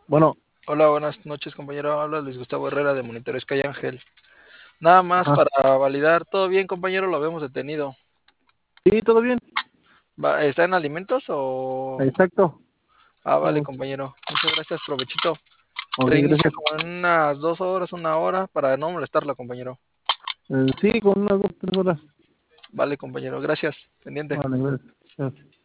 Bueno, Hola, buenas noches, compañero. Habla Luis Gustavo Herrera de Monitor Sky Ángel. Nada más ajá, para validar. ¿Todo bien, compañero? Lo habíamos detenido. sí, todo bien, ¿Está en alimentos o...? exacto. Vale, Oh, compañero. Muchas gracias, provechito. ok, Reinicio gracias. como en unas 2 horas, 1 hora, para no molestarla, compañero. Sí, con unas 2, 3 horas. Vale, compañero. Gracias. Pendiente. Vale, gracias. Gracias.